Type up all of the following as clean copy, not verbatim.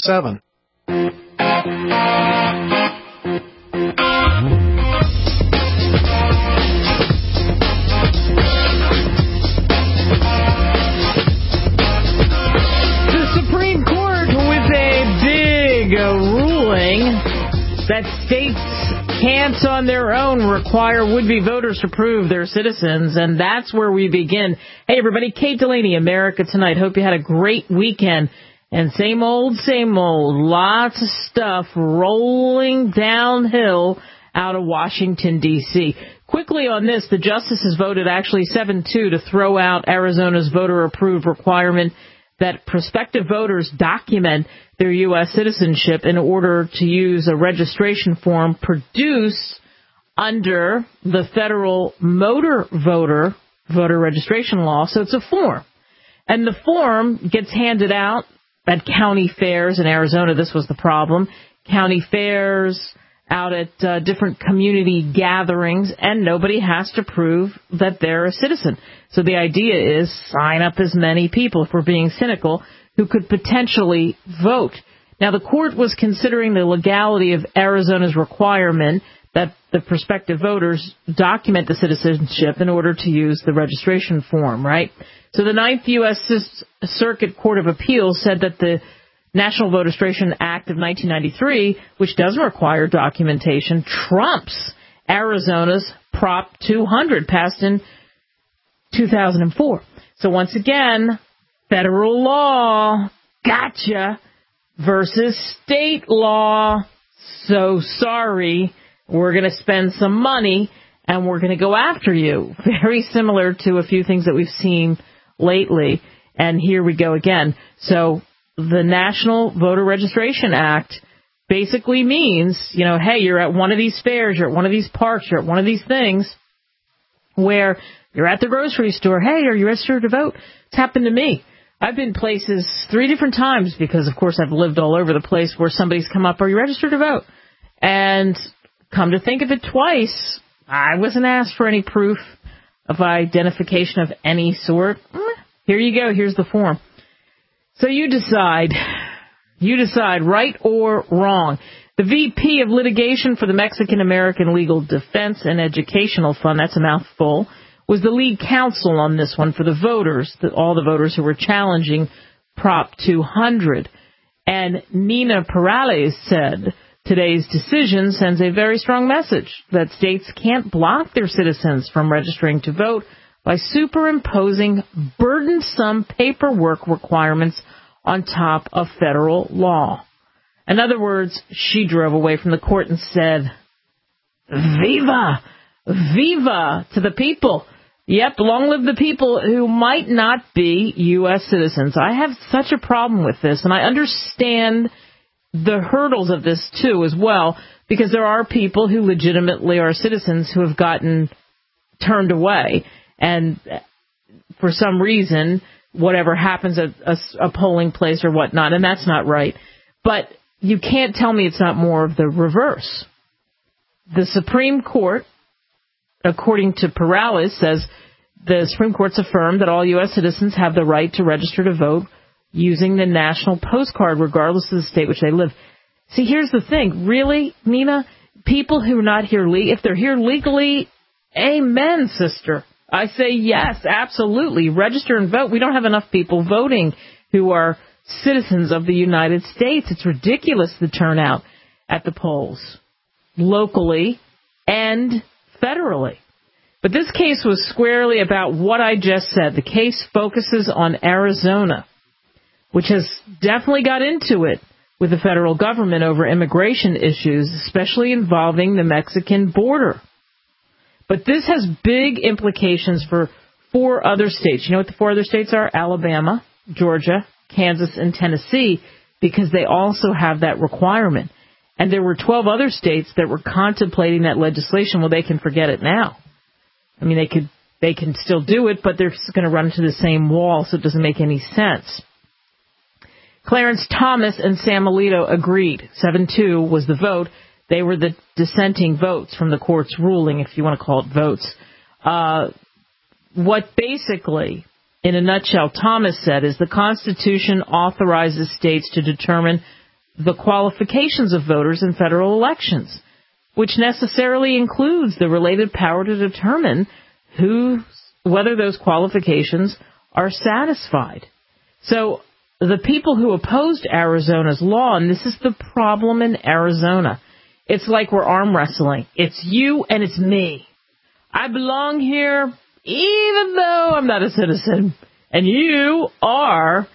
7. That states can't on their own require would-be voters to prove they're citizens, and that's where we begin. Hey, everybody, Kate Delaney, America Tonight. Hope you had a great weekend. And same old, lots of stuff rolling downhill out of Washington, D.C. Quickly on this, the justices voted actually 7-2 to throw out Arizona's voter-approved requirement that prospective voters document their U.S. citizenship in order to use a registration form produced under the federal motor voter registration law. So it's a form. And the form gets handed out at county fairs in Arizona. This was the problem. County fairs, out at different community gatherings, and nobody has to prove that they're a citizen. So the idea is sign up as many people, if we're being cynical, who could potentially vote. Now, the court was considering the legality of Arizona's requirement that the prospective voters document the citizenship in order to use the registration form, right? So the Ninth U.S. Circuit Court of Appeals said that the National Voter Registration Act of 1993, which doesn't require documentation, trumps Arizona's Prop 200, passed in 2004. So once again, federal law, gotcha, versus state law. So sorry, we're going to spend some money and we're going to go after you. Very similar to a few things that we've seen lately. And here we go again. So the National Voter Registration Act basically means, hey, you're at one of these fairs, you're at one of these parks, you're at one of these things where you're at the grocery store. Hey, are you registered to vote? It's happened to me. I've been places 3 different times because, of course, I've lived all over the place where somebody's come up, are you registered to vote? And come to think of it, twice, I wasn't asked for any proof of identification of any sort. Here you go. Here's the form. So you decide, right or wrong. The VP of litigation for the Mexican American Legal Defense and Educational Fund, that's a mouthful, was the lead counsel on this one for the voters, all the voters who were challenging Prop 200. And Nina Perales said, today's decision sends a very strong message that states can't block their citizens from registering to vote by superimposing burdensome paperwork requirements on top of federal law. In other words, she drove away from the court and said, Viva! Viva to the people. Yep, long live the people who might not be U.S. citizens. I have such a problem with this, and I understand the hurdles of this, too, as well, because there are people who legitimately are citizens who have gotten turned away. And for some reason, whatever happens at a polling place or whatnot, and that's not right. But you can't tell me it's not more of the reverse. The Supreme Court, according to Perales, says the Supreme Court's affirmed that all U.S. citizens have the right to register to vote using the national postcard, regardless of the state which they live. See, here's the thing. Really, Nina? People who are not here, if they're here legally, amen, sister. I say yes, absolutely. Register and vote. We don't have enough people voting who are citizens of the United States. It's ridiculous, the turnout at the polls, locally and federally. But this case was squarely about what I just said. The case focuses on Arizona, which has definitely got into it with the federal government over immigration issues, especially involving the Mexican border. But this has big implications for 4 other states. You know what the 4 other states are? Alabama, Georgia, Kansas, and Tennessee, because they also have that requirement. And there were 12 other states that were contemplating that legislation. Well, they can forget it now. I mean, they can still do it, but they're going to run into the same wall, so it doesn't make any sense. Clarence Thomas and Sam Alito agreed. 7-2 was the vote. They were the dissenting votes from the court's ruling, if you want to call it votes. What basically, in a nutshell, Thomas said is the Constitution authorizes states to determine the qualifications of voters in federal elections, which necessarily includes the related power to determine whether those qualifications are satisfied. So the people who opposed Arizona's law, and this is the problem in Arizona, it's like we're arm wrestling. It's you and it's me. I belong here even though I'm not a citizen. And you are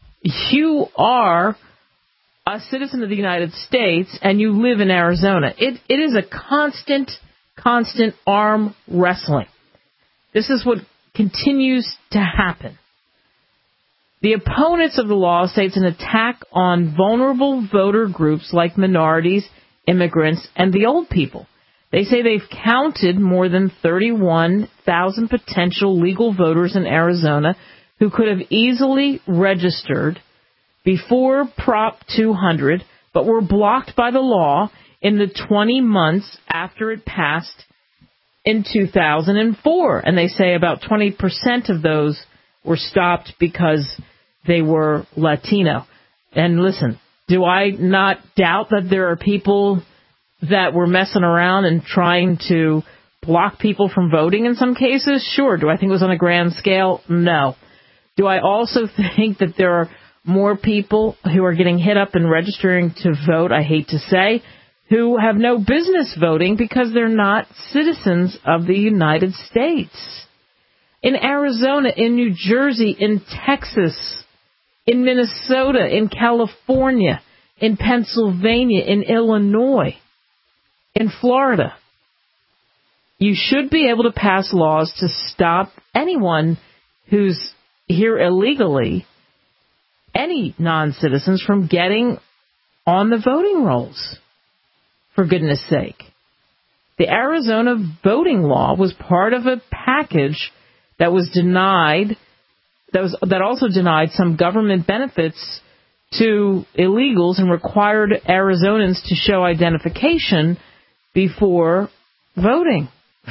a citizen of the United States and you live in Arizona. It is a constant arm wrestling. This is what continues to happen. The opponents of the law say it's an attack on vulnerable voter groups like minorities, immigrants, and the old people. They say they've counted more than 31,000 potential legal voters in Arizona who could have easily registered before Prop 200, but were blocked by the law in the 20 months after it passed in 2004. And they say about 20% of those were stopped because they were Latino. And listen, do I not doubt that there are people that were messing around and trying to block people from voting in some cases? Sure. Do I think it was on a grand scale? No. Do I also think that there are more people who are getting hit up and registering to vote, I hate to say, who have no business voting because they're not citizens of the United States? In Arizona, in New Jersey, in Texas, in Minnesota, in California, in Pennsylvania, in Illinois, in Florida, you should be able to pass laws to stop anyone who's here illegally, any non-citizens, from getting on the voting rolls, for goodness sake. The Arizona voting law was part of a package that was denied, that also denied some government benefits to illegals and required Arizonans to show identification before voting.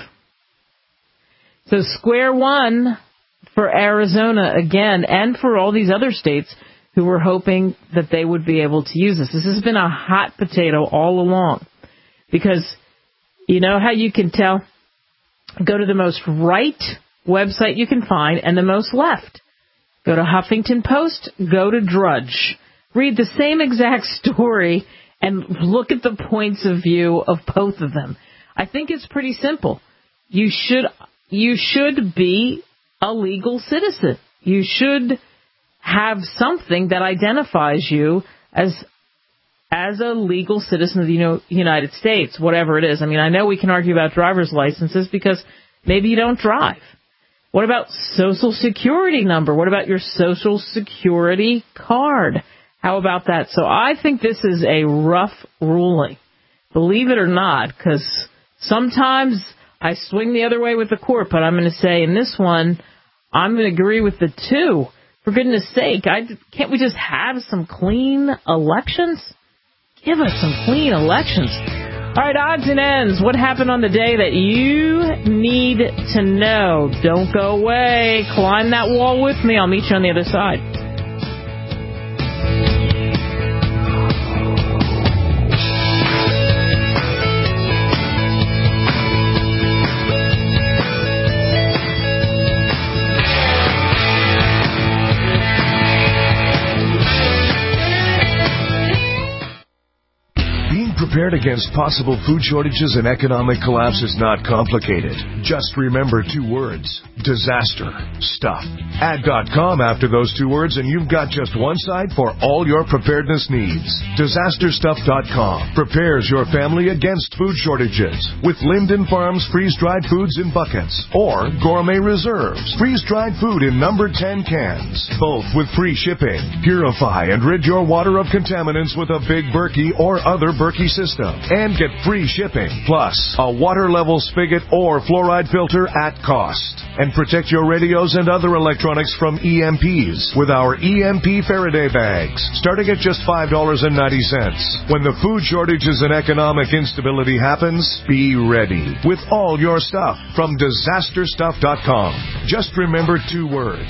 So square one for Arizona again, and for all these other states who were hoping that they would be able to use this. This has been a hot potato all along. Because you know how you can tell? Go to the most right website you can find and the most left. Go to Huffington Post, go to Drudge. Read the same exact story and look at the points of view of both of them. I think it's pretty simple. You should be a legal citizen. You should have something that identifies you as a legal citizen of the United States, whatever it is. I mean, I know we can argue about driver's licenses because maybe you don't drive. What about Social Security number? What about your Social Security card? How about that? So I think this is a rough ruling, believe it or not, because sometimes I swing the other way with the court, but I'm going to say in this one, I'm going to agree with the two. For goodness sake, can't we just have some clean elections? Give us some clean elections. All right, odds and ends. What happened on the day that you need to know? Don't go away. Climb that wall with me. I'll meet you on the other side. Prepared against possible food shortages and economic collapse is not complicated. Just remember 2 words: disaster stuff. Add.com after those 2 words and you've got just one site for all your preparedness needs. Disasterstuff.com prepares your family against food shortages with Linden Farms freeze-dried foods in buckets or Gourmet Reserves freeze-dried food in number 10 cans, both with free shipping. Purify and rid your water of contaminants with a Big Berkey or other Berkey system and get free shipping, plus a water level spigot or fluoride filter at cost. And protect your radios and other electronics from EMPs with our EMP Faraday bags, starting at just $5.90. When the food shortages and economic instability happens, be ready with all your stuff from DisasterStuff.com. Just remember 2 words: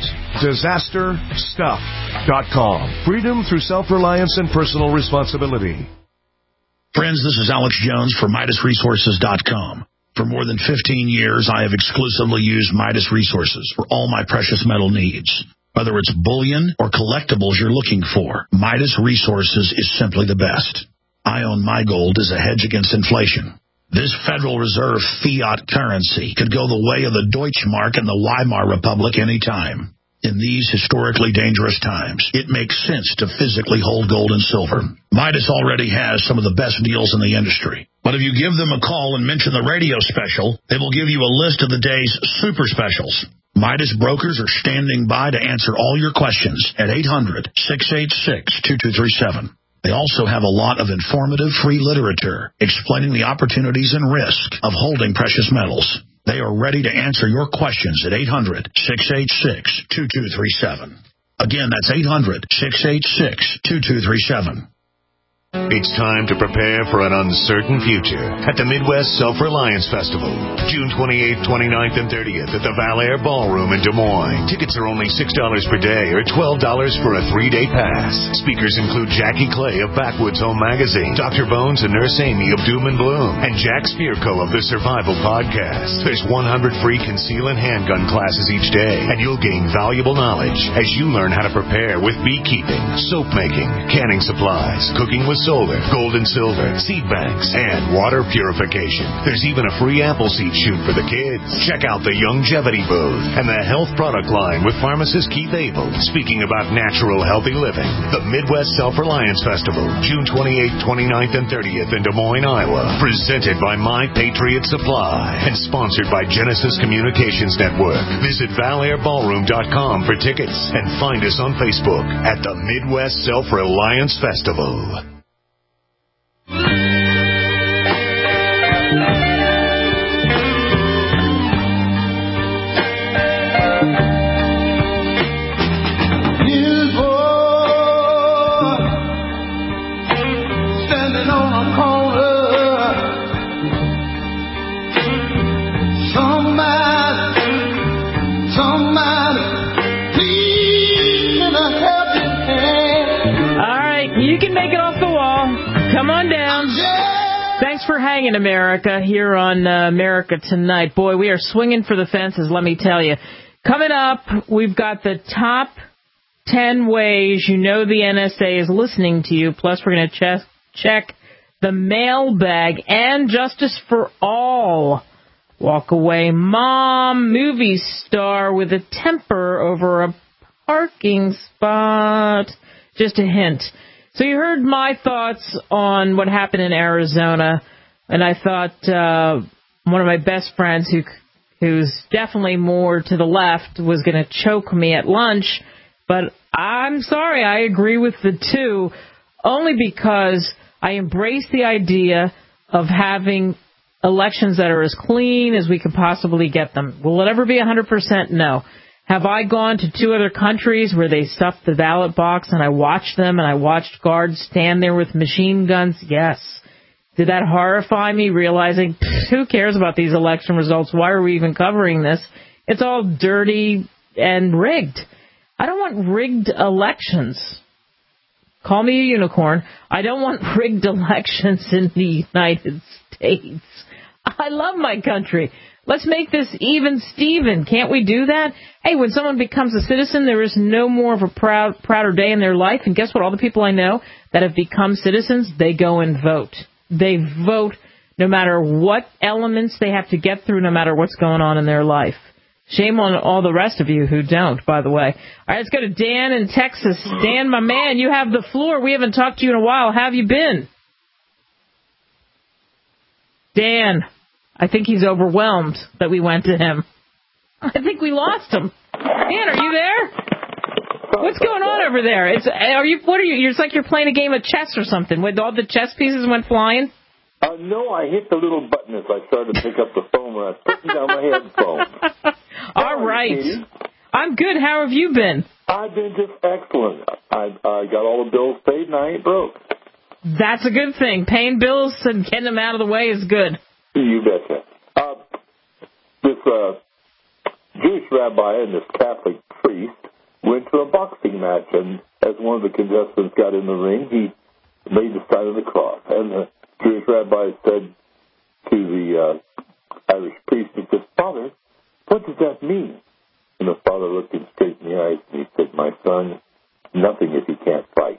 DisasterStuff.com. Freedom through self-reliance and personal responsibility. Friends, this is Alex Jones for MidasResources.com. For more than 15 years, I have exclusively used Midas Resources for all my precious metal needs. Whether it's bullion or collectibles you're looking for, Midas Resources is simply the best. I own my gold as a hedge against inflation. This Federal Reserve fiat currency could go the way of the Deutschmark and the Weimar Republic any time. In these historically dangerous times, it makes sense to physically hold gold and silver. Midas already has some of the best deals in the industry. But if you give them a call and mention the radio special, they will give you a list of the day's super specials. Midas brokers are standing by to answer all your questions at 800-686-2237. They also have a lot of informative free literature explaining the opportunities and risk of holding precious metals. They are ready to answer your questions at 800-686-2237. Again, that's 800-686-2237. It's time to prepare for an uncertain future at the Midwest Self-Reliance Festival, June 28th, 29th, and 30th at the Valair Ballroom in Des Moines. Tickets are only $6 per day or $12 for a 3-day pass. Speakers include Jackie Clay of Backwoods Home Magazine, Dr. Bones and Nurse Amy of Doom and Bloom, and Jack Spirko of the Survival Podcast. There's 100 free conceal and handgun classes each day, and you'll gain valuable knowledge as you learn how to prepare with beekeeping, soap making, canning supplies, cooking with solar, gold and silver, seed banks, and water purification. There's even a free apple seed shoot for the kids. Check out the Longevity booth and the health product line with pharmacist Keith Abel speaking about natural, healthy living. The Midwest Self-Reliance Festival, June 28th, 29th, and 30th in Des Moines, Iowa. Presented by My Patriot Supply and sponsored by Genesis Communications Network. Visit ValairBallroom.com for tickets and find us on Facebook at the Midwest Self-Reliance Festival. For hanging, America, here on America Tonight. Boy, we are swinging for the fences, let me tell you. Coming up, we've got the top 10 ways you know the NSA is listening to you. Plus, we're going to check the mailbag and Justice for All. Walk away mom movie star with a temper over a parking spot. Just a hint. So you heard my thoughts on what happened in Arizona. And I thought one of my best friends, who's definitely more to the left, was going to choke me at lunch. But I'm sorry, I agree with the two, only because I embrace the idea of having elections that are as clean as we could possibly get them. Will it ever be 100%? No. Have I gone to 2 other countries where they stuffed the ballot box and I watched them and I watched guards stand there with machine guns? Yes. Did that horrify me, realizing, who cares about these election results? Why are we even covering this? It's all dirty and rigged. I don't want rigged elections. Call me a unicorn. I don't want rigged elections in the United States. I love my country. Let's make this even Steven. Can't we do that? Hey, when someone becomes a citizen, there is no more of a prouder day in their life. And guess what? All the people I know that have become citizens, they go and vote. They vote no matter what elements they have to get through, no matter what's going on in their life. Shame on all the rest of you who don't, by the way. All right, let's go to Dan in Texas. Dan, my man, you have the floor. We haven't talked to you in a while. How have you been? Dan, I think he's overwhelmed that we went to him. I think we lost him. Dan, are you there? What's going on over there? It's like you're playing a game of chess or something. When all the chess pieces went flying? No, I hit the little button as I started to pick up the phone when I was putting down my headphones. All right. I'm good. How have you been? I've been just excellent. I got all the bills paid and I ain't broke. That's a good thing. Paying bills and getting them out of the way is good. You betcha. This Jewish rabbi and this Catholic priest went to a boxing match, and as one of the contestants got in the ring, he made the sign of the cross. And the Jewish rabbi said to the Irish priest, he said, "Father, what does that mean?" And the father looked him straight in the eyes, and he said, "My son, nothing if you can't fight."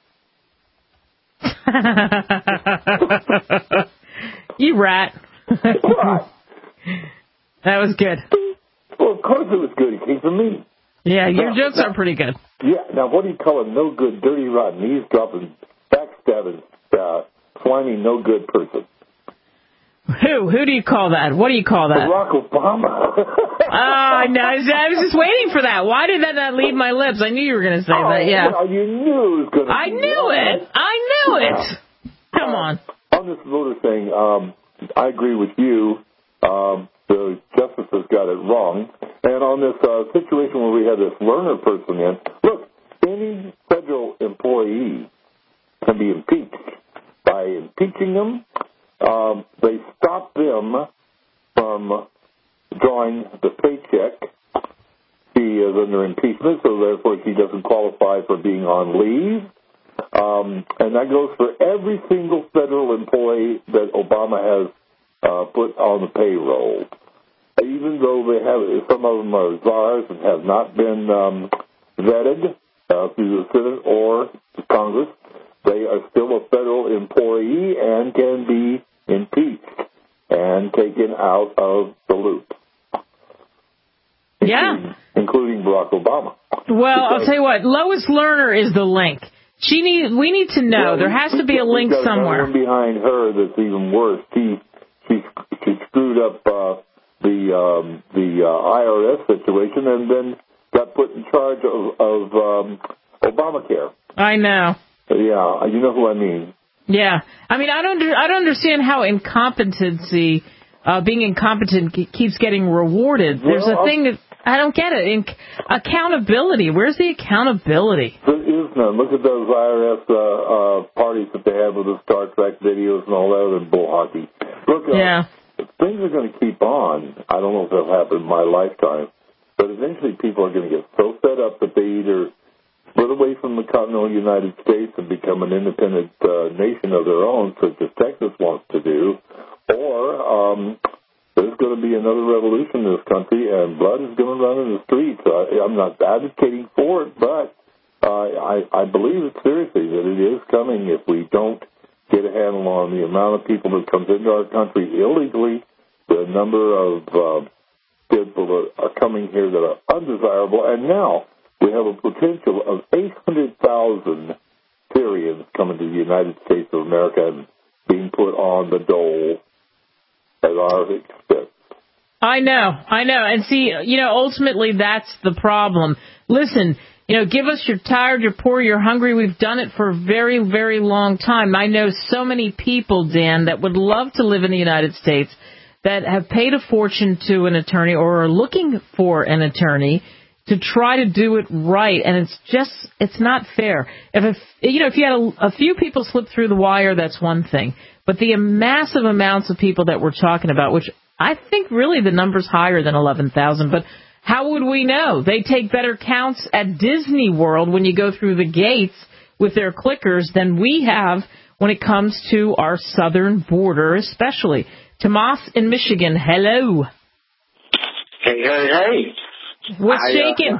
You rat. What? That was good. Well, of course it was good. It came from me. Yeah, your jokes are pretty good. Yeah. Now, what do you call a no-good, dirty, rotten, eavesdropping, backstabbing, slimy, no-good person? Who do you call that? What do you call that? Barack Obama. Oh, no, I was just waiting for that. Why did that not leave my lips? I knew you were going to say that, yeah. Well, you knew it was going to I knew it. Come on. On this voter thing, I agree with you. The justices got it wrong. And on this situation where we had this learner person in, look, any federal employee can be impeached. By impeaching them, they stop them from drawing the paycheck. He is under impeachment, so therefore he doesn't qualify for being on leave. And that goes for every single federal employee that Obama has put on the payroll. Even though they have, some of them are czars and have not been vetted through the Senate or the Congress, they are still a federal employee and can be impeached and taken out of the loop. Yeah. Including Barack Obama. Well, I'll tell you what, Lois Lerner is the link. We need to know. There has to be a link somewhere. There's one behind her that's even worse. She screwed up the IRS situation and then got put in charge of Obamacare. I know. Yeah, you know who I mean. Yeah, I mean I don't understand how incompetency, being incompetent, keeps getting rewarded. There's a thing that I don't get it. Accountability. Where's the accountability? There is none. Look at those IRS parties that they have with the Star Trek videos and all that other bull hockey. Look, things are going to keep on. I don't know if that'll happen in my lifetime, but eventually people are going to get so fed up that they either split away from the continental United States and become an independent nation of their own, such as Texas wants to do, or there's going to be another revolution in this country, and blood is going to run in the streets. I'm not advocating for it, but I believe it seriously that it is coming if we don't get a handle on the amount of people that comes into our country illegally, the number of people that are coming here that are undesirable, and now we have a potential of 800,000 Syrians coming to the United States of America and being put on the dole at our expense. I know. And see, ultimately that's the problem. Listen, give us you're tired, you're poor, you're hungry. We've done it for a very, very long time. I know so many people, Dan, that would love to live in the United States that have paid a fortune to an attorney or are looking for an attorney to try to do it right, and it's not fair. If you had a few people slip through the wire, that's one thing. But the massive amounts of people that we're talking about, which I think really the number's higher than 11,000, but how would we know? They take better counts at Disney World when you go through the gates with their clickers than we have when it comes to our southern border, especially. Tomas in Michigan, hello. Hey. What's shaking?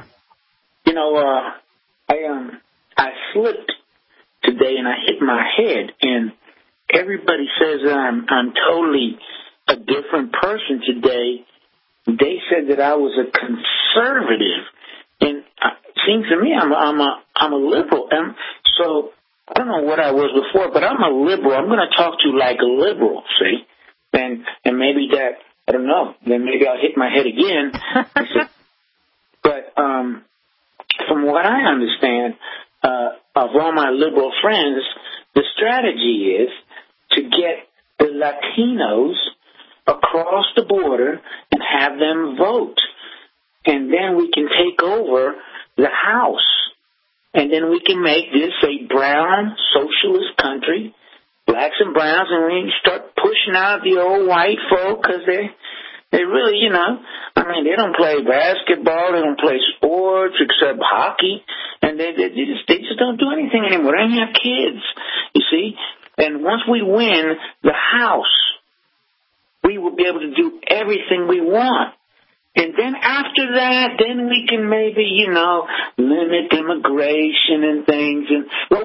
I slipped today and I hit my head, and everybody says that I'm totally a different person today. They said that I was a conservative, and it seems to me I'm a liberal. And so I don't know what I was before, but I'm a liberal. I'm going to talk to you like a liberal, see? And maybe that, I don't know, then maybe I'll hit my head again. But from what I understand of all my liberal friends, the strategy is to get the Latinos across the border and have them vote. And then we can take over the House. And then we can make this a brown socialist country, blacks and browns, and we start pushing out the old white folk because they really, you know, I mean, they don't play basketball, they don't play sports except hockey, and they just don't do anything anymore. They don't have kids, you see. And once we win the House, we will be able to do everything we want. And then after that, then we can maybe, you know, limit immigration and things. And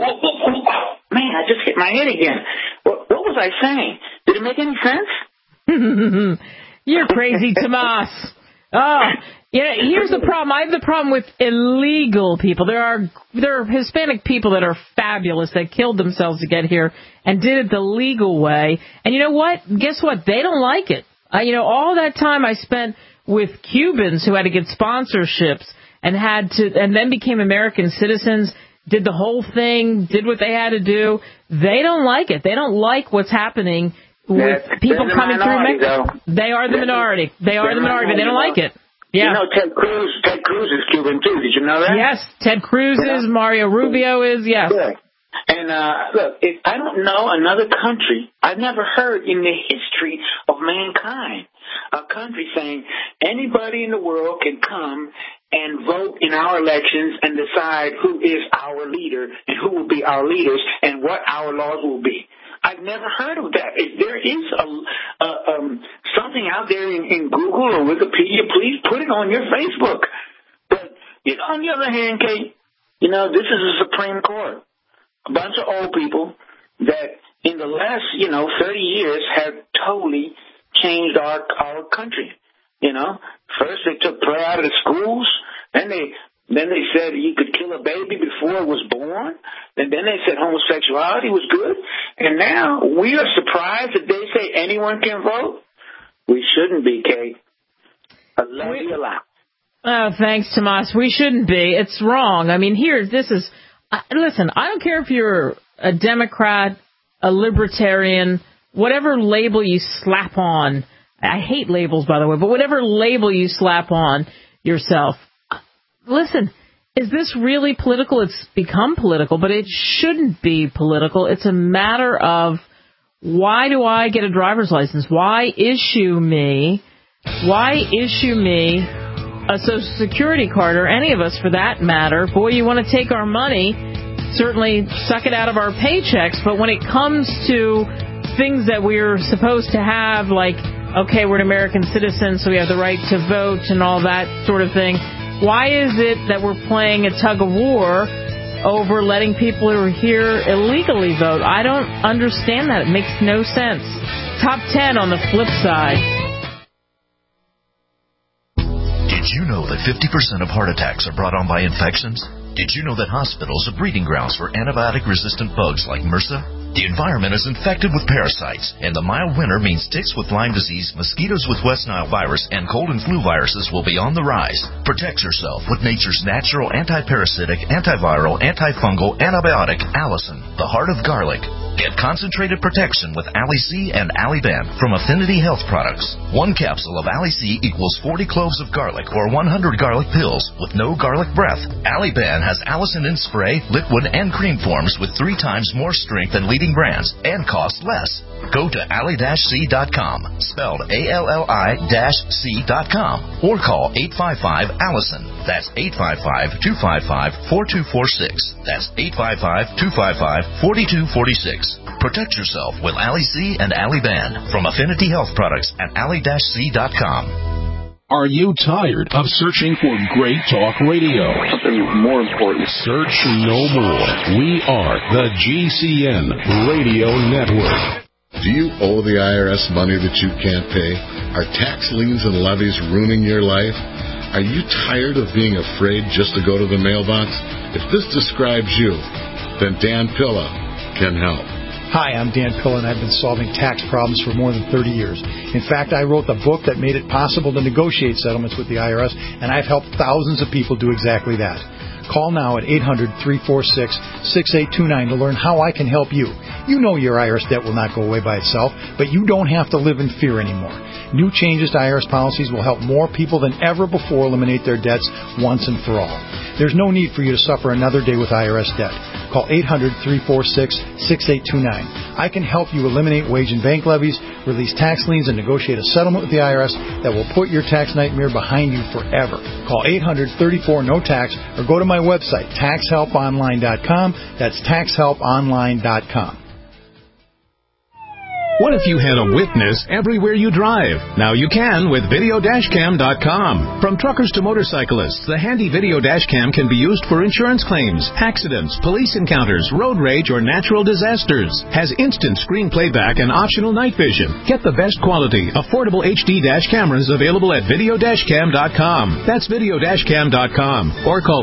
man, I just hit my head again. What was I saying? Did it make any sense? You're crazy, Tomas. Oh, yeah. Here's the problem. I have the problem with illegal people. There are Hispanic people that are fabulous that killed themselves to get here and did it the legal way. And you know what? Guess what? They don't like it. You know, all that time I spent with Cubans who had to get sponsorships and then became American citizens, did the whole thing, did what they had to do. They don't like it. They don't like what's happening with people coming through Mexico. They are the minority. They are the minority, but they don't like it. Yeah. You know, Ted Cruz is Cuban too. Did you know that? Yes, Ted Cruz is. Mario Rubio is. Yes. Yeah. And look, I don't know another country. I've never heard in the history of mankind a country saying anybody in the world can come and vote in our elections and decide who is our leader and who will be our leaders and what our laws will be. I've never heard of that. If there is something out there in Google or Wikipedia, please put it on your Facebook. But you know, on the other hand, Kate, you know, this is a Supreme Court. A bunch of old people that in the last, 30 years have totally changed our country. You know, first they took prayer out of the schools, then they said you could kill a baby before it was born, and then they said homosexuality was good, and now we are surprised that they say anyone can vote. We shouldn't be, Kate. Oh, thanks, Tomas. We shouldn't be. It's wrong. I mean, listen, I don't care if you're a Democrat, a libertarian, whatever label you slap on. I hate labels, by the way, but whatever label you slap on yourself. Listen, is this really political? It's become political, but it shouldn't be political. It's a matter of, why do I get a driver's license? Why issue me a Social Security card, or any of us for that matter? Boy, you want to take our money, certainly suck it out of our paychecks, but when it comes to things that we're supposed to have, like, okay, we're an American citizen, so we have the right to vote and all that sort of thing, why is it that we're playing a tug of war over letting people who are here illegally vote? I don't understand that. It makes no sense. Top 10 on the flip side. Did you know that 50% of heart attacks are brought on by infections? Did you know that hospitals are breeding grounds for antibiotic-resistant bugs like MRSA? The environment is infected with parasites, and the mild winter means ticks with Lyme disease, mosquitoes with West Nile virus, and cold and flu viruses will be on the rise. Protect yourself with nature's natural anti-parasitic, antiviral, antifungal antibiotic, Allison, the heart of garlic. Get concentrated protection with Ali-C and Ali-Ben from Affinity Health Products. 1 capsule of Ali-C equals 40 cloves of garlic or 100 garlic pills with no garlic breath. Ali-Ben has Allison in spray, liquid, and cream forms with 3 times more strength than leading brands and cost less. Go to ally-c.com, spelled ALLI-C.com, or call 855-ALLISON. That's 855-255-4246. That's 855-255-4246. Protect yourself with Ali-C and Ali-Ben from Affinity Health Products at ally-c.com. Are you tired of searching for great talk radio? Something more important. Search no more. We are the GCN Radio Network. Do you owe the IRS money that you can't pay? Are tax liens and levies ruining your life? Are you tired of being afraid just to go to the mailbox? If this describes you, then Dan Pilla can help. Hi, I'm Dan Pilla, and I've been solving tax problems for more than 30 years. In fact, I wrote the book that made it possible to negotiate settlements with the IRS, and I've helped thousands of people do exactly that. Call now at 800-346-6829 to learn how I can help you. You know your IRS debt will not go away by itself, but you don't have to live in fear anymore. New changes to IRS policies will help more people than ever before eliminate their debts once and for all. There's no need for you to suffer another day with IRS debt. Call 800-346-6829. I can help you eliminate wage and bank levies, release tax liens, and negotiate a settlement with the IRS that will put your tax nightmare behind you forever. Call 800-34-NO-TAX or go to my website, taxhelponline.com. That's taxhelponline.com. What if you had a witness everywhere you drive? Now you can with Videodashcam.com. From truckers to motorcyclists, the handy video dashcam can be used for insurance claims, accidents, police encounters, road rage, or natural disasters. Has instant screen playback and optional night vision. Get the best quality, affordable HD dash cameras available at Videodashcam.com. That's Videodashcam.com. Or call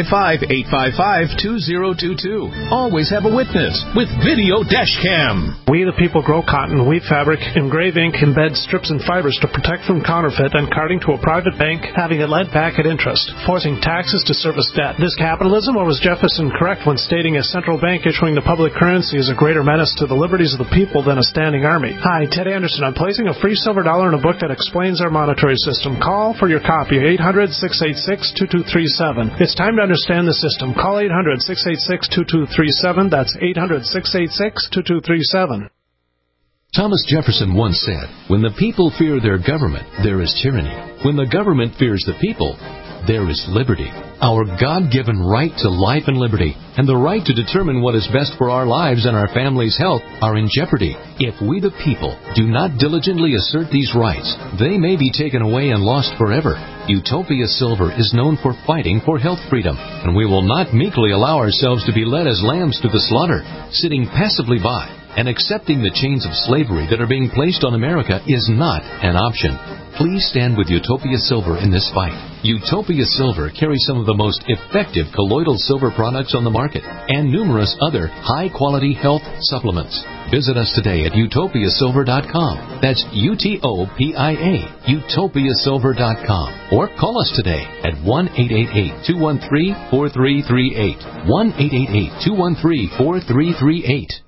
855-855-2022. Always have a witness with Video Dashcam. We the people grow cotton, weave fabric, engrave ink, embed strips and fibers to protect from counterfeit and carting to a private bank, having it lent back at interest, forcing taxes to service debt. This capitalism, or was Jefferson correct when stating a central bank issuing the public currency is a greater menace to the liberties of the people than a standing army? Hi, Ted Anderson. I'm placing a free silver dollar in a book that explains our monetary system. Call for your copy, 800-686-2237. It's time to understand the system. Call 800-686-2237. That's 800-686-2237. Thomas Jefferson once said, "When the people fear their government, there is tyranny. When the government fears the people, there is liberty." Our God-given right to life and liberty and the right to determine what is best for our lives and our family's health are in jeopardy. If we the people do not diligently assert these rights, they may be taken away and lost forever. Utopia Silver is known for fighting for health freedom, and we will not meekly allow ourselves to be led as lambs to the slaughter, sitting passively by. And accepting the chains of slavery that are being placed on America is not an option. Please stand with Utopia Silver in this fight. Utopia Silver carries some of the most effective colloidal silver products on the market and numerous other high-quality health supplements. Visit us today at utopiasilver.com. That's UTOPIA, utopiasilver.com. Or call us today at 1-888-213-4338. 1-888-213-4338.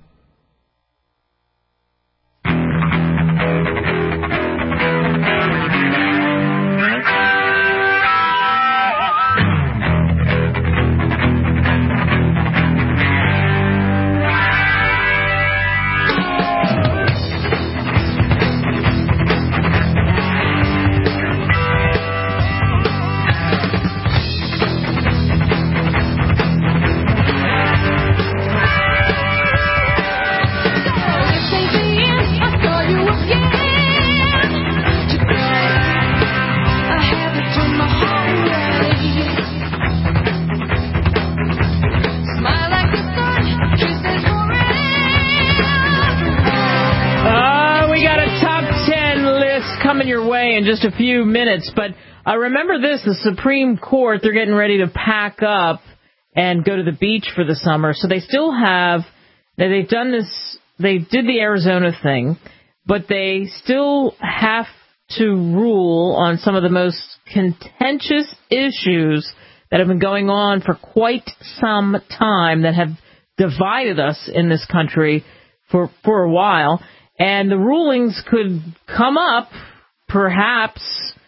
In just a few minutes, but remember this, the Supreme Court, they're getting ready to pack up and go to the beach for the summer, so they still have, they've done this, they did the Arizona thing, but they still have to rule on some of the most contentious issues that have been going on for quite some time that have divided us in this country for a while, and the rulings could come up perhaps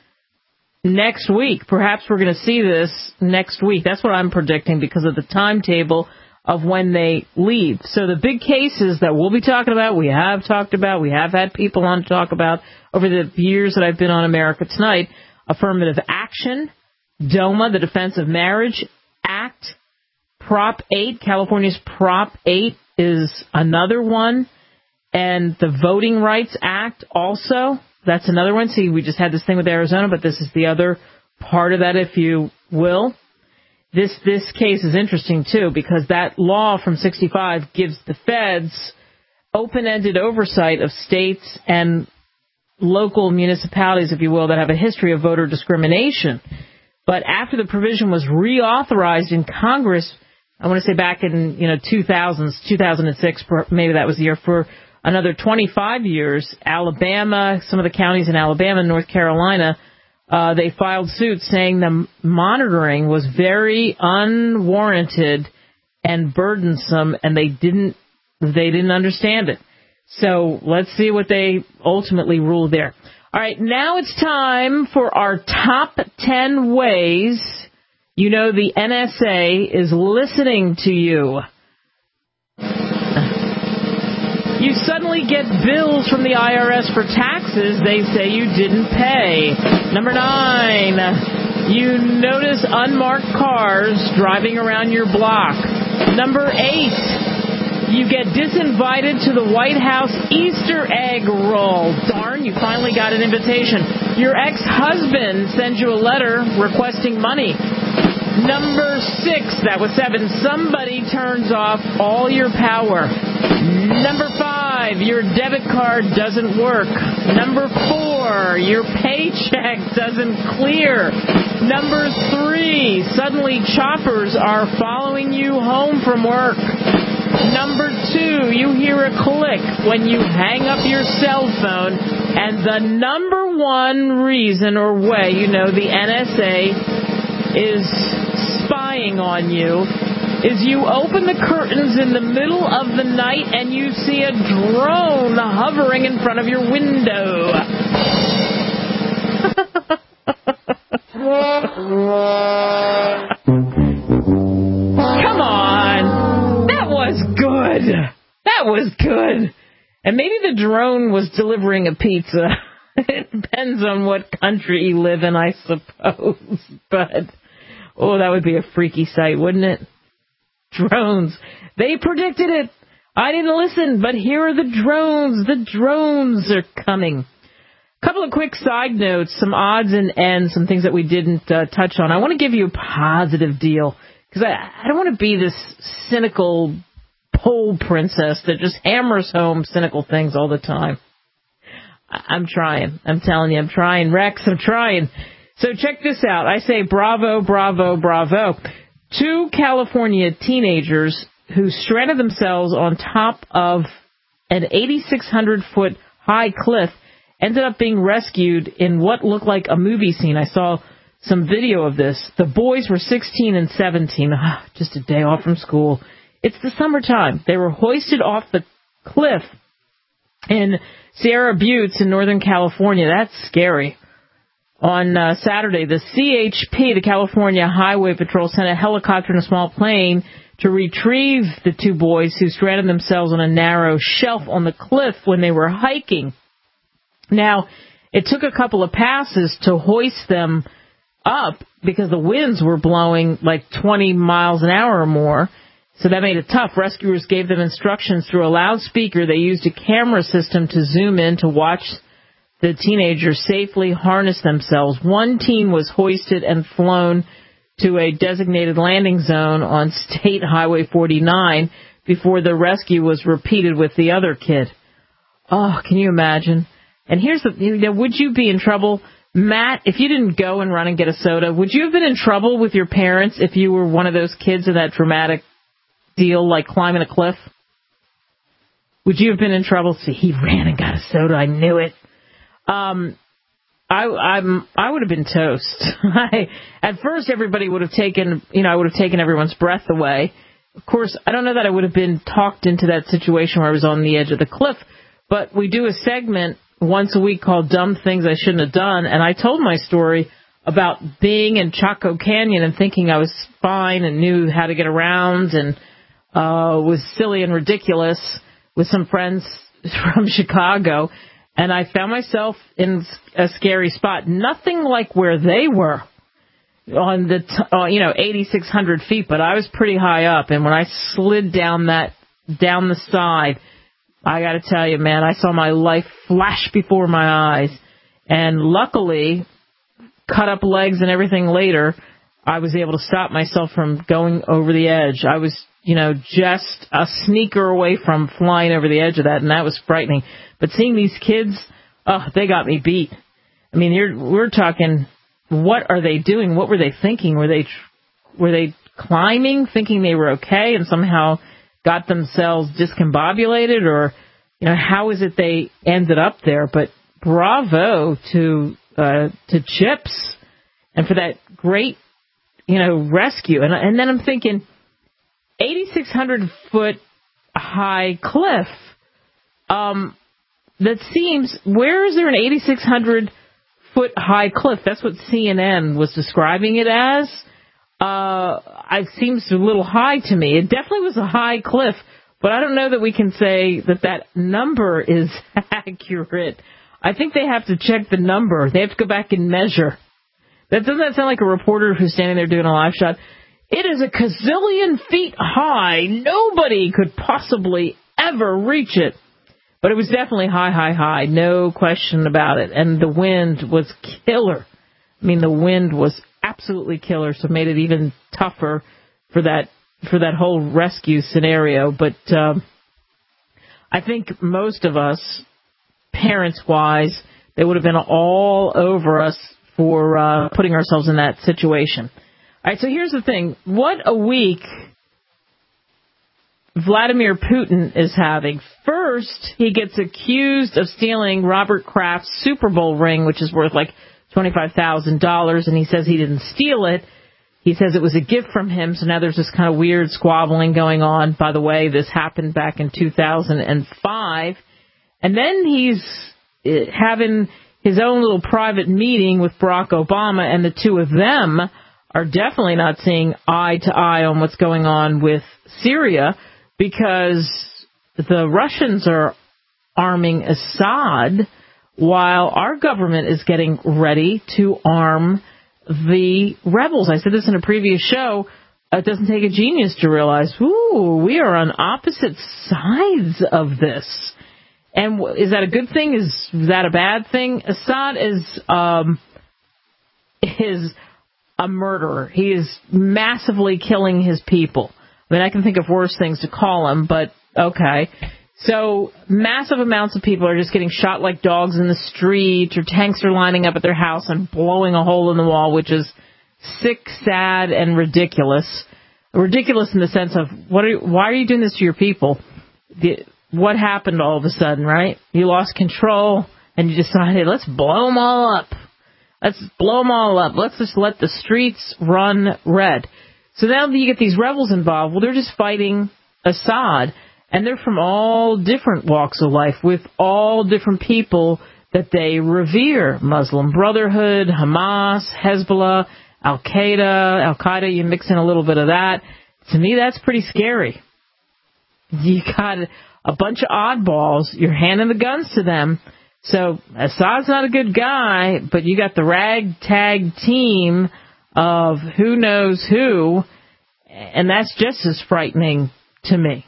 next week. Perhaps we're going to see this next week. That's what I'm predicting because of the timetable of when they leave. So the big cases that we'll be talking about, we have talked about, we have had people on to talk about over the years that I've been on America Tonight: affirmative action, DOMA, the Defense of Marriage Act, Prop 8, California's Prop 8 is another one, and the Voting Rights Act also. That's another one. See, we just had this thing with Arizona, but this is the other part of that, if you will. This case is interesting, too, because that law from 65 gives the feds open-ended oversight of states and local municipalities, if you will, that have a history of voter discrimination. But after the provision was reauthorized in Congress, I want to say back in 2006, maybe that was the year, for another 25 years, Alabama, some of the counties in Alabama and North Carolina They filed suit saying the monitoring was very unwarranted and burdensome, and they didn't understand it. So let's see what they ultimately ruled there. All right, now it's time for our top 10 ways you know the NSA is listening to you. You suddenly get bills from the IRS for taxes they say you didn't pay. Number 9, you notice unmarked cars driving around your block. Number 8, you get disinvited to the White House Easter egg roll. Darn, you finally got an invitation. Your ex-husband sends you a letter requesting money. Number 6, that was 7, somebody turns off all your power. Number 5, your debit card doesn't work. Number 4, your paycheck doesn't clear. Number 3, suddenly choppers are following you home from work. Number 2, you hear a click when you hang up your cell phone. And the number 1 reason or way you know the NSA is spying on you is you open the curtains in the middle of the night and you see a drone hovering in front of your window. Come on. That was good. That was good. And maybe the drone was delivering a pizza. It depends on what country you live in, I suppose. But, oh, that would be a freaky sight, wouldn't it? Drones. They predicted it. I didn't listen, but here are the drones. The drones are coming. Couple of quick side notes, some odds and ends, some things that we didn't touch on. I want to give you a positive deal, because I don't want to be this cynical pole princess that just hammers home cynical things all the time. I'm trying. I'm telling you, I'm trying. Rex, I'm trying. So check this out. I say bravo, bravo, bravo. 2 California teenagers who stranded themselves on top of an 8,600-foot high cliff ended up being rescued in what looked like a movie scene. I saw some video of this. The boys were 16 and 17, just a day off from school. It's the summertime. They were hoisted off the cliff in Sierra Buttes in Northern California. That's scary. On Saturday, the CHP, the California Highway Patrol, sent a helicopter and a small plane to retrieve the 2 boys who stranded themselves on a narrow shelf on the cliff when they were hiking. Now, it took a couple of passes to hoist them up because the winds were blowing like 20 miles an hour or more. So that made it tough. Rescuers gave them instructions through a loudspeaker. They used a camera system to zoom in to watch the teenagers safely harness themselves. 1 teen was hoisted and flown to a designated landing zone on State Highway 49 before the rescue was repeated with the other kid. Oh, can you imagine? And here's would you be in trouble? Matt, if you didn't go and run and get a soda, would you have been in trouble with your parents if you were one of those kids in that dramatic deal like climbing a cliff? Would you have been in trouble? See, he ran and got a soda. I knew it. I would have been toast. At first, everybody would have taken, I would have taken everyone's breath away. Of course, I don't know that I would have been talked into that situation where I was on the edge of the cliff, but we do a segment once a week called Dumb Things I Shouldn't Have Done, and I told my story about being in Chaco Canyon and thinking I was fine and knew how to get around and was silly and ridiculous with some friends from Chicago. And I found myself in a scary spot, nothing like where they were on the 8,600 feet, but I was pretty high up. And when I slid down the side, I got to tell you, man, I saw my life flash before my eyes. And luckily, cut up legs and everything later, I was able to stop myself from going over the edge. I was, just a sneaker away from flying over the edge of that, and that was frightening. But seeing these kids, they got me beat. I mean, we're talking, what are they doing? What were they thinking? Were they climbing, thinking they were okay, and somehow got themselves discombobulated? Or, how is it they ended up there? But bravo to CHIPS and for that great, rescue. And then I'm thinking, 8,600-foot high cliff. That seems, where is there an 8,600-foot high cliff? That's what CNN was describing it as. It seems a little high to me. It definitely was a high cliff, but I don't know that we can say that number is accurate. I think they have to check the number. They have to go back and measure. Doesn't that sound like a reporter who's standing there doing a live shot? It is a gazillion feet high. Nobody could possibly ever reach it. But it was definitely high. No question about it. And the wind was killer. I mean, the wind was absolutely killer, so it made it even tougher for that whole rescue scenario. But I think most of us, parents-wise, they would have been all over us for putting ourselves in that situation. All right, so here's the thing. What a week Vladimir Putin is having. First, he gets accused of stealing Robert Kraft's Super Bowl ring, which is worth like $25,000, and he says he didn't steal it. He says it was a gift from him, so now there's this kind of weird squabbling going on. By the way, this happened back in 2005. And then he's having his own little private meeting with Barack Obama, and the two of them are definitely not seeing eye to eye on what's going on with Syria, because the Russians are arming Assad while our government is getting ready to arm the rebels. I said this in a previous show. It doesn't take a genius to realize, we are on opposite sides of this. And is that a good thing? Is that a bad thing? Assad is a murderer. He is massively killing his people. I mean, I can think of worse things to call him, but okay. So massive amounts of people are just getting shot like dogs in the street, or tanks are lining up at their house and blowing a hole in the wall, which is sick, sad, and ridiculous. Ridiculous in the sense of, why are you doing this to your people? What happened all of a sudden, right? You lost control, and you decided, let's blow them all up. Let's blow them all up. Let's just let the streets run red. So now that you get these rebels involved, well, they're just fighting Assad, and they're from all different walks of life, with all different people that they revere. Muslim Brotherhood, Hamas, Hezbollah, Al-Qaeda, you mix in a little bit of that. To me, that's pretty scary. You got a bunch of oddballs. You're handing the guns to them. So Assad's not a good guy, but you got the ragtag team of who knows who, and that's just as frightening to me.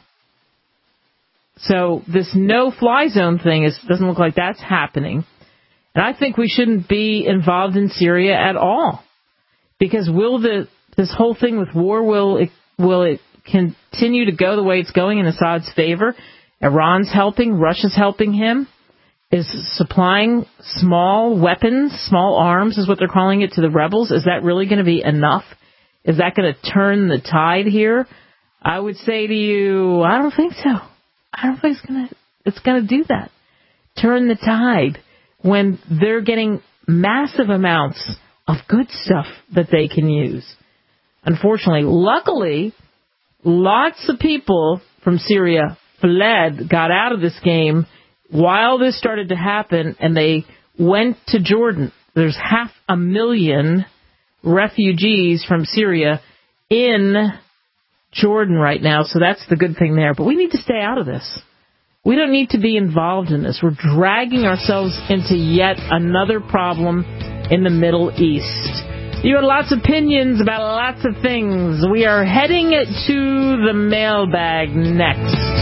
So this no-fly zone thing doesn't look like that's happening. And I think we shouldn't be involved in Syria at all. Because this whole thing with war, will it continue to go the way it's going in Assad's favor? Iran's helping, Russia's helping him, is supplying small weapons, small arms is what they're calling it, to the rebels. Is that really going to be enough? Is that going to turn the tide here? I would say to you, I don't think so. I don't think it's going to do that. Turn the tide when they're getting massive amounts of good stuff that they can use. Unfortunately, luckily, lots of people from Syria fled, got out of this game while this started to happen, and they went to Jordan. There's 500,000 refugees from Syria in Jordan right now, so that's the good thing there. But we need to stay out of this. We don't need to be involved in this. We're dragging ourselves into yet another problem in the Middle East. You have lots of opinions about lots of things. We are heading to the mailbag next.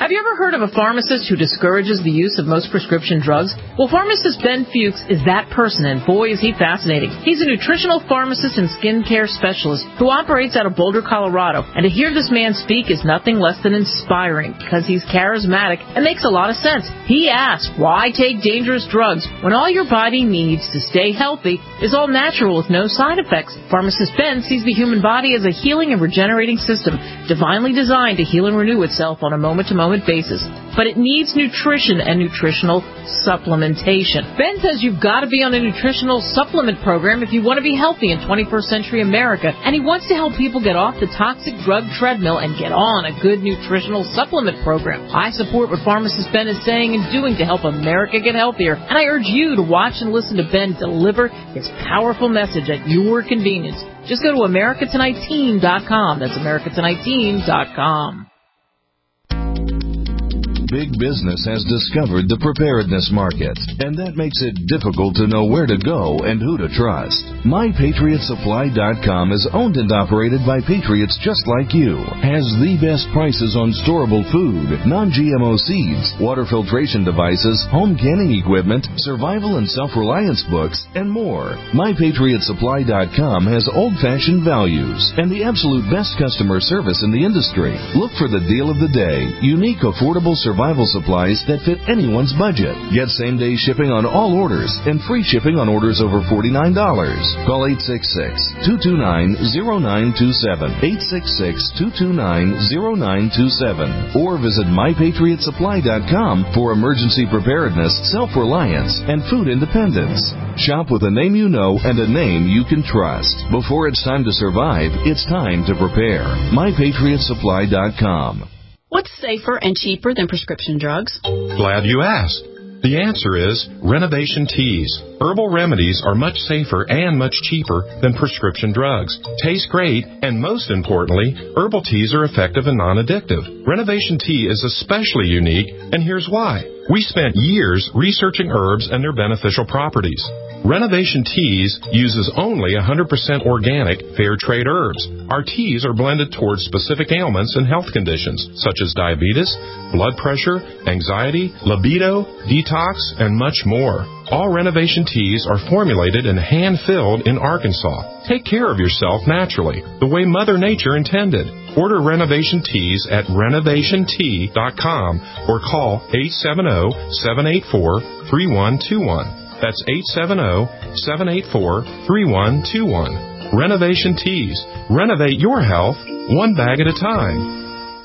Have you ever heard of a pharmacist who discourages the use of most prescription drugs? Well, pharmacist Ben Fuchs is that person, and boy, is he fascinating. He's a nutritional pharmacist and skincare specialist who operates out of Boulder, Colorado. And to hear this man speak is nothing less than inspiring, because he's charismatic and makes a lot of sense. He asks, why take dangerous drugs when all your body needs to stay healthy is all natural with no side effects? Pharmacist Ben sees the human body as a healing and regenerating system, divinely designed to heal and renew itself on a moment-to-moment basis, but it needs nutrition and nutritional supplementation. Ben says you've got to be on a nutritional supplement program if you want to be healthy in 21st century America, and he wants to help people get off the toxic drug treadmill and get on a good nutritional supplement program. I support what pharmacist Ben is saying and doing to help America get healthier, and I urge you to watch and listen to Ben deliver his powerful message at your convenience. Just go to AmericaTonightTeam.com. That's AmericaTonightTeam.com. Big business has discovered the preparedness market, and that makes it difficult to know where to go and who to trust. MyPatriotSupply.com is owned and operated by patriots just like you. Has the best prices on storable food, non-GMO seeds, water filtration devices, home canning equipment, survival and self-reliance books, and more. MyPatriotSupply.com has old-fashioned values and the absolute best customer service in the industry. Look for the deal of the day, unique, affordable survival supplies that fit anyone's budget. Get same-day shipping on all orders and free shipping on orders over $49. Call 866-229-0927, 866-229-0927, or visit MyPatriotSupply.com for emergency preparedness, self-reliance, and food independence. Shop with a name you know and a name you can trust. Before it's time to survive, it's time to prepare. MyPatriotSupply.com. What's safer and cheaper than prescription drugs? Glad you asked. The answer is Renovation Teas. Herbal remedies are much safer and much cheaper than prescription drugs. Taste great, and most importantly, herbal teas are effective and non-addictive. Renovation Tea is especially unique, and here's why. We spent years researching herbs and their beneficial properties. Renovation Teas uses only 100% organic, fair trade herbs. Our teas are blended towards specific ailments and health conditions, such as diabetes, blood pressure, anxiety, libido, detox, and much more. All Renovation Teas are formulated and hand-filled in Arkansas. Take care of yourself naturally, the way Mother Nature intended. Order Renovation Teas at renovationtea.com or call 870-784-3121. That's 870-784-3121. Renovation Teas. Renovate your health one bag at a time.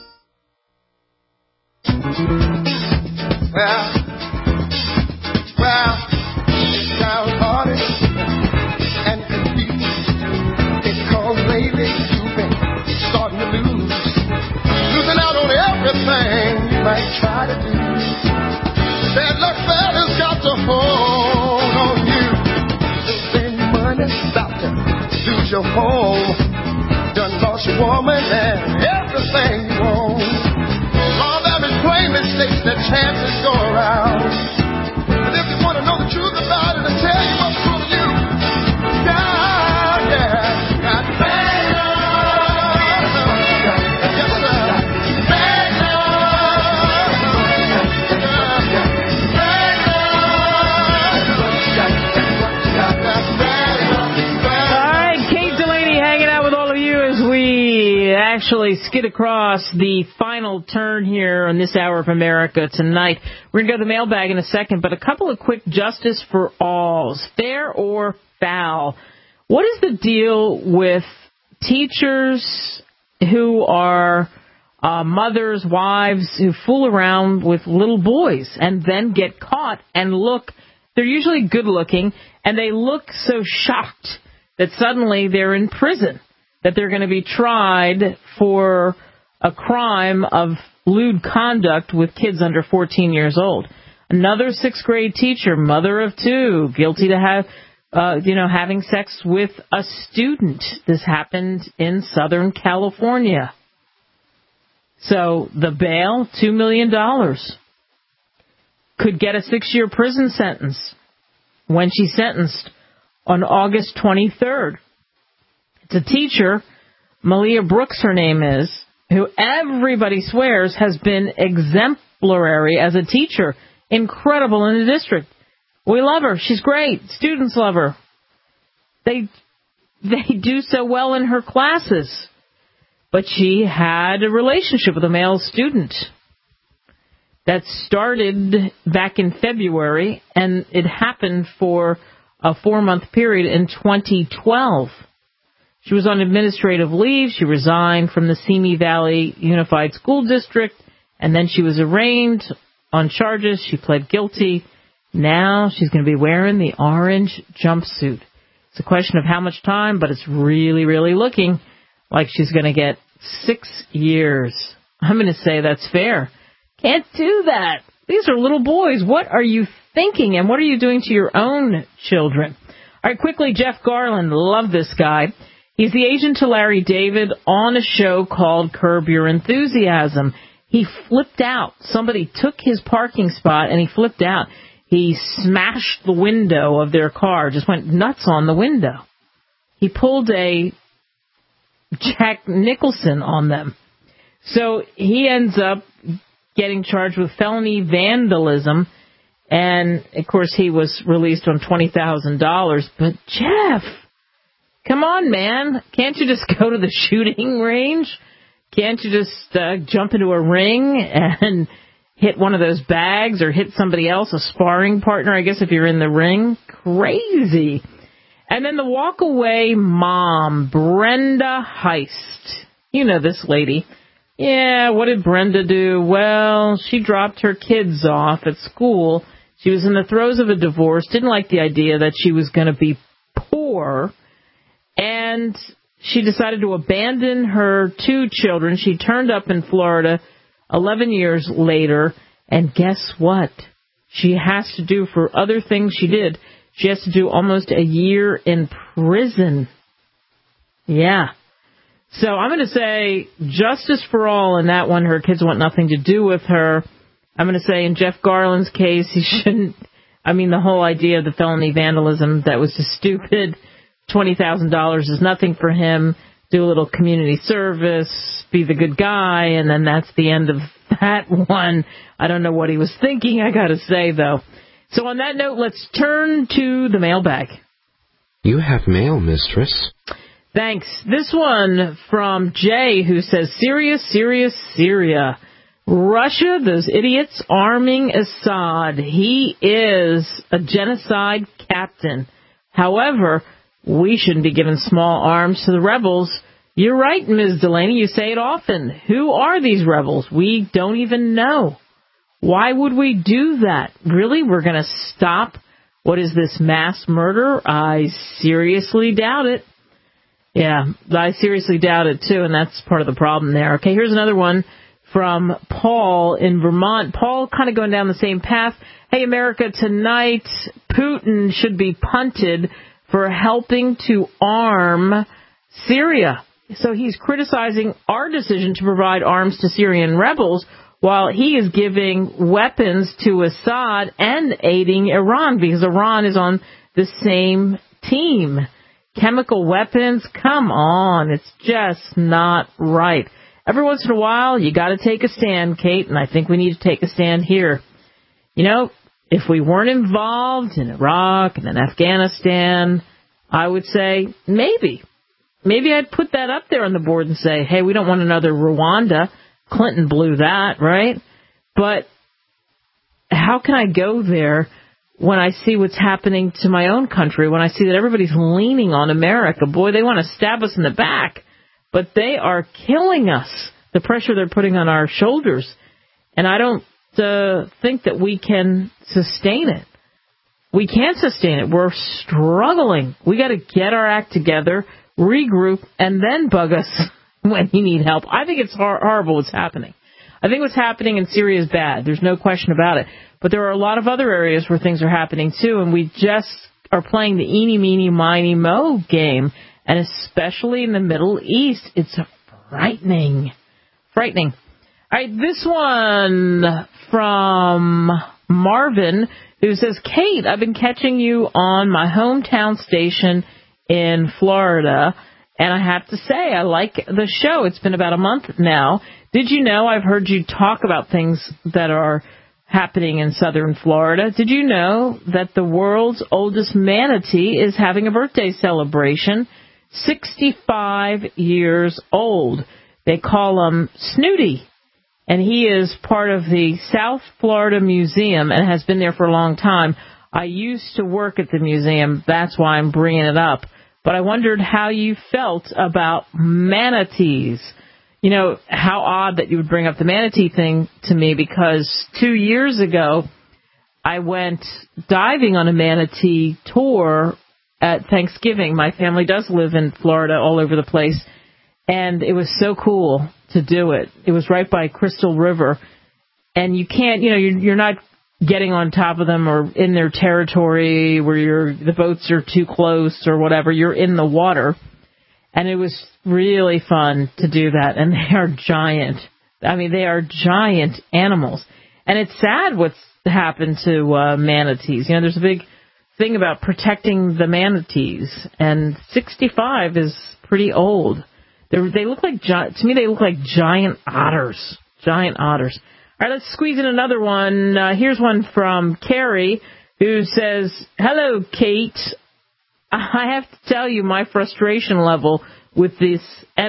Well, downhearted and confused because lately you've been starting to losing out on everything you might try to do. Bad luck fella's got to hold on you. Losing money, stop to lose your home. Done lost your woman and everything you own. All that is plain mistakes that chances go around. But if you want to know the truth about it, I'll tell you what's wrong with you. Yeah, got bad love. Yes, sir. Bad actually skid across the final turn here on this hour of America Tonight. We're going to go to the mailbag in a second, but a couple of quick justice for alls. Fair or foul? What is the deal with teachers who are mothers, wives, who fool around with little boys and then get caught and look, they're usually good looking, and they look so shocked that suddenly they're in prison, that they're going to be tried for a crime of lewd conduct with kids under 14 years old. Another sixth grade teacher, mother of two, guilty to have, having sex with a student. This happened in Southern California. So the bail, $2 million. Could get a 6-year prison sentence when she's sentenced on August 23rd. It's a teacher, Malia Brooks, her name is. who everybody swears has been exemplary as a teacher. Incredible in the district. We love her. She's great. Students love her. They do so well in her classes. But she had a relationship with a male student that started back in February, and it happened for a 4-month period in 2012. She was on administrative leave. She resigned from the Simi Valley Unified School District, and then she was arraigned on charges. She pled guilty. Now she's going to be wearing the orange jumpsuit. It's a question of how much time, but it's really, really looking like she's going to get 6 years. I'm going to say that's fair. Can't do that. These are little boys. What are you thinking, and what are you doing to your own children? All right, quickly, Jeff Garland. Love this guy. He's the agent to Larry David on a show called Curb Your Enthusiasm. He flipped out. Somebody took his parking spot, and he flipped out. He smashed the window of their car, just went nuts on the window. He pulled a Jack Nicholson on them. So he ends up getting charged with felony vandalism, and, of course, he was released on $20,000. But, Jeff, come on, man. Can't you just go to the shooting range? Can't you just jump into a ring and hit one of those bags or hit somebody else, a sparring partner, I guess, if you're in the ring? Crazy. And then the walk-away mom, Brenda Heist. You know this lady. Yeah, what did Brenda do? Well, she dropped her kids off at school. She was in the throes of a divorce, didn't like the idea that she was going to be poor, and she decided to abandon her 2 children. She turned up in Florida 11 years later, and guess what? She has to do, for other things she did, she has to do almost a year in prison. Yeah. So I'm going to say justice for all in that one. Her kids want nothing to do with her. I'm going to say in Jeff Garland's case, he shouldn't. I mean, the whole idea of the felony vandalism, that was just stupid. $20,000 is nothing for him. Do a little community service, be the good guy, and then that's the end of that one. I don't know what he was thinking, I got to say, though. So on that note, let's turn to the mailbag. You have mail, mistress. Thanks. This one from Jay, who says, Syria. Russia, those idiots, arming Assad. He is a genocide captain. However, we shouldn't be giving small arms to the rebels. You're right, Ms. Delaney. You say it often. Who are these rebels? We don't even know. Why would we do that? Really? We're going to stop? What is this, mass murder? I seriously doubt it. Yeah, I seriously doubt it, too, and that's part of the problem there. Okay, here's another one from Paul in Vermont. Paul kind of going down the same path. Hey, America, tonight Putin should be punted for helping to arm Syria. So he's criticizing our decision to provide arms to Syrian rebels while he is giving weapons to Assad and aiding Iran, because Iran is on the same team. Chemical weapons, come on, it's just not right. Every once in a while, you got to take a stand, Kate, and I think we need to take a stand here. You know, if we weren't involved in Iraq and in Afghanistan, I would say maybe I'd put that up there on the board and say, hey, we don't want another Rwanda. Clinton blew that, right? But how can I go there when I see what's happening to my own country, when I see that everybody's leaning on America? Boy, they want to stab us in the back, but they are killing us, the pressure they're putting on our shoulders. And I don't think that we can sustain it. We can't sustain it. We're struggling. We got to get our act together, regroup, and then bug us when you need help. I think it's horrible what's happening. I think what's happening in Syria is bad. There's no question about it. But there are a lot of other areas where things are happening, too, and we just are playing the eeny, meeny, miny, mo game, and especially in the Middle East. It's frightening. Frightening. All right, this one from Marvin, who says, Kate, I've been catching you on my hometown station in Florida, And I have to say, I like the show. It's been about a month now. Did you know I've heard you talk about things that are happening in southern Florida? Did you know that the world's oldest manatee is having a birthday celebration? 65 years old. They call him Snooty. And he is part of the South Florida Museum and has been there for a long time. I used to work at the museum. That's why I'm bringing it up. But I wondered how you felt about manatees. You know, how odd that you would bring up the manatee thing to me, because 2 years ago I went diving on a manatee tour at Thanksgiving. My family does live in Florida all over the place, and it was so cool to do it. It was right by Crystal River, and you can't, you're not getting on top of them or in their territory where the boats are too close or whatever. You're in the water. And it was really fun to do that. And they are giant. I mean, they are giant animals. And it's sad what's happened to manatees. There's a big thing about protecting the manatees. And 65 is pretty old. They look like, to me, they look like giant otters. Giant otters. All right, let's squeeze in another one. Here's one from Carrie, who says, "Hello, Kate. I have to tell you, my frustration level with this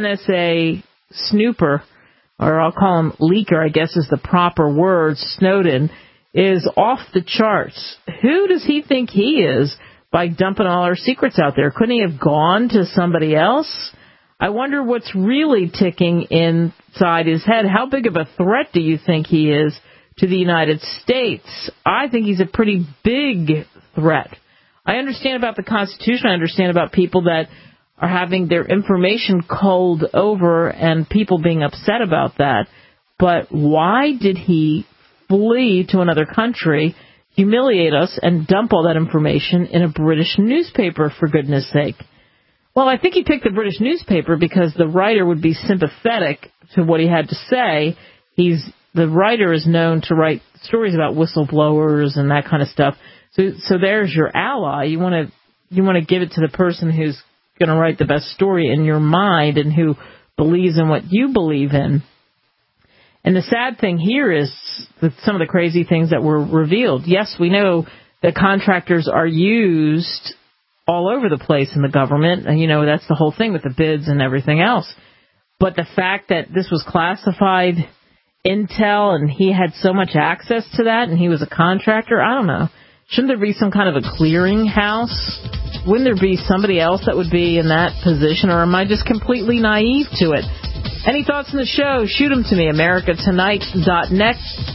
NSA snooper, or I'll call him leaker, I guess is the proper word, Snowden, is off the charts. Who does he think he is by dumping all our secrets out there? Couldn't he have gone to somebody else? I wonder what's really ticking inside his head. How big of a threat do you think he is to the United States? I think he's a pretty big threat. I understand about the Constitution. I understand about people that are having their information culled over and people being upset about that. But why did he flee to another country, humiliate us, and dump all that information in a British newspaper, for goodness sake? Well, I think he picked the British newspaper because the writer would be sympathetic to what he had to say. The writer is known to write stories about whistleblowers and that kind of stuff. So there's your ally. You want to give it to the person who's going to write the best story in your mind and who believes in what you believe in. And the sad thing here is that some of the crazy things that were revealed. Yes, we know that contractors are used all over the place in the government. And, that's the whole thing with the bids and everything else. But the fact that this was classified intel and he had so much access to that and he was a contractor, I don't know. Shouldn't there be some kind of a clearinghouse? Wouldn't there be somebody else that would be in that position, or am I just completely naive to it? Any thoughts on the show? Shoot them to me. AmericaTonight.net.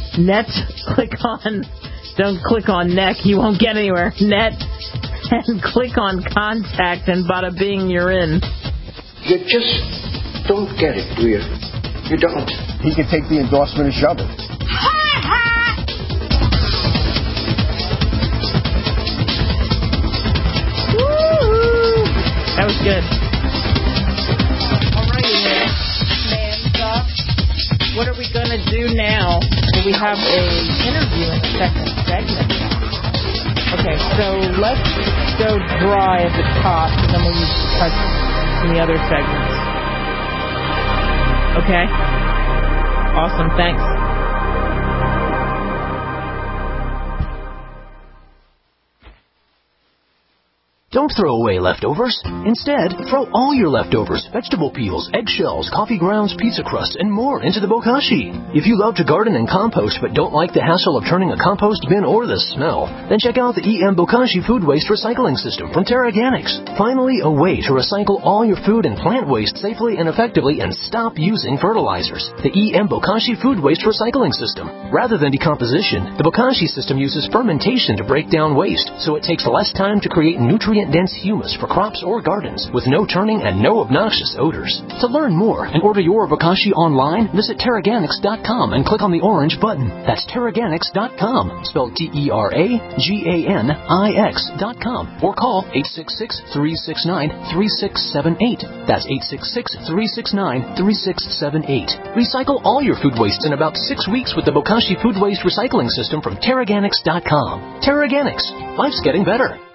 Don't click on neck. You won't get anywhere. Net. And click on contact, and bada bing, you're in. You just don't get it, do you? You don't. He can take the endorsement and shove it. That was good. All righty, man. What are we going to do now? Well, we have an interview in the second segment. Okay, so let's go dry at the top, and then we'll use the touch in the other segments. Okay? Awesome, thanks. Don't throw away leftovers. Instead, throw all your leftovers, vegetable peels, eggshells, coffee grounds, pizza crust, and more into the bokashi. If you love to garden and compost but don't like the hassle of turning a compost bin or the smell, then check out the EM Bokashi Food Waste Recycling System from TerraGanix. Finally, a way to recycle all your food and plant waste safely and effectively and stop using fertilizers. The EM Bokashi Food Waste Recycling System. Rather than decomposition, the Bokashi system uses fermentation to break down waste, so it takes less time to create nutrient-dense humus for crops or gardens with no turning and no obnoxious odors. To learn more and order your Bokashi online, visit TerraGanix.com and click on the orange button. That's TerraGanix.com, spelled TerraGanix.com, or call 866-369-3678. That's 866-369-3678. Recycle all your food waste in about 6 weeks with the Bokashi Food Waste Recycling System from TerraGanix.com. TerraGanix. Life's getting better.